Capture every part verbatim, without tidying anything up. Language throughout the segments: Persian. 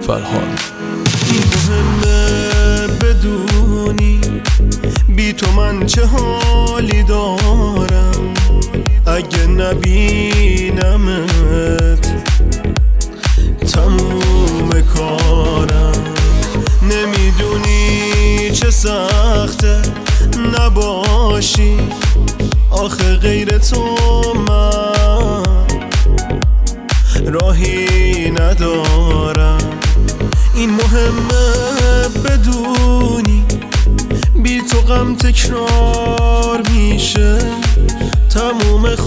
فرهان. این مهمه بدونی بی تو من چه حالی دارم، اگه نبینمت تموم کارم. نمیدونی چه سخته نباشی، آخه غیر تو من راهی ندارم. این مهمه بدونی بی تو غم تکرار میشه، تموم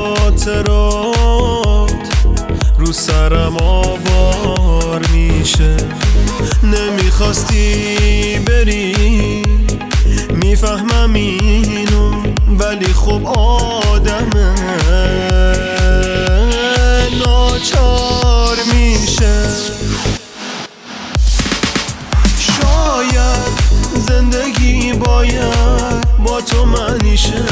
خاطرات رو سرم آوار میشه. نمیخواستی بری میفهمم اینو، ولی خب آدمه ناچار میشه. شاید زندگی باید با تو معنی شه،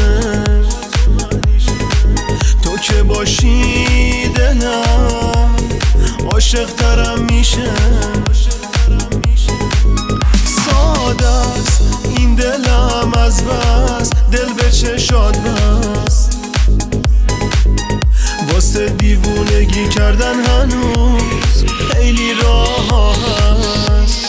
تو که باشی دلم عاشق ترم میشه. ساده است این دلم از بس، دل به چشات بس، واسه دیوونگی کردن هنوز خیلی راه هست.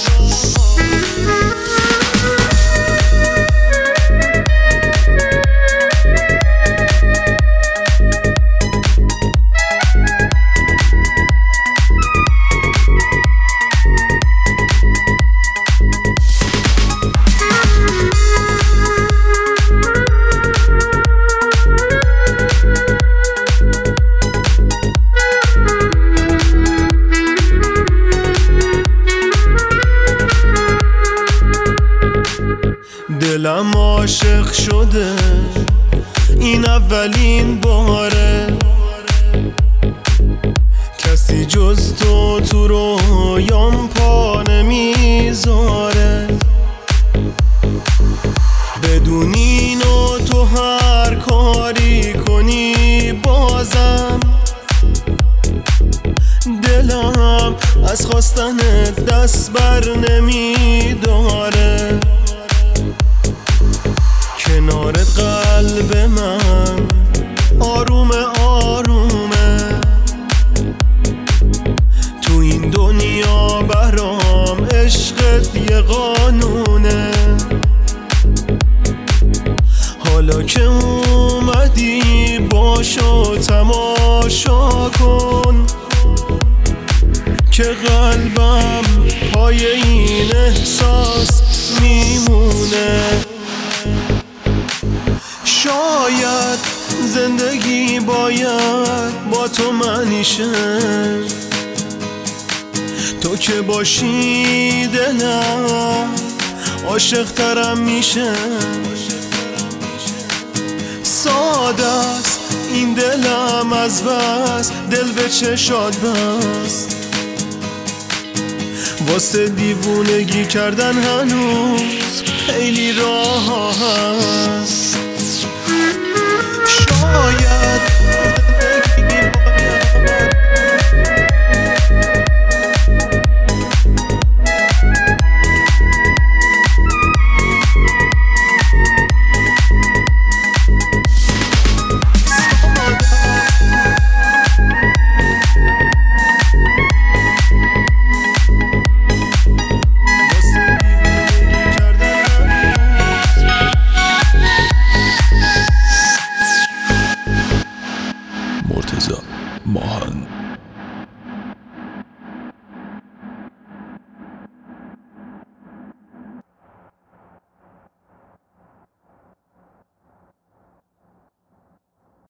دلم عاشق شده این اولین باره، کسی جز تو تو رویام پا نمیذاره. بدون اینو تو هر کاری کنی بازم دلم از خواستن دست بر نمیداره. کنارت قلب من آرومه آرومه، تو این دنیا برام عشقت یه قانونه. حالا که اومدی باشو تماشا کن که قلبم پای این احساس میمونه. شاید زندگی باید با تو معنی شه، تو که باشی دلم عاشق ترم میشه. ساده است این دلم از بس، دل به چشات بس، واسه دیوونگی کردن هنوز خیلی راه هست. شاید مرتضی ماهان.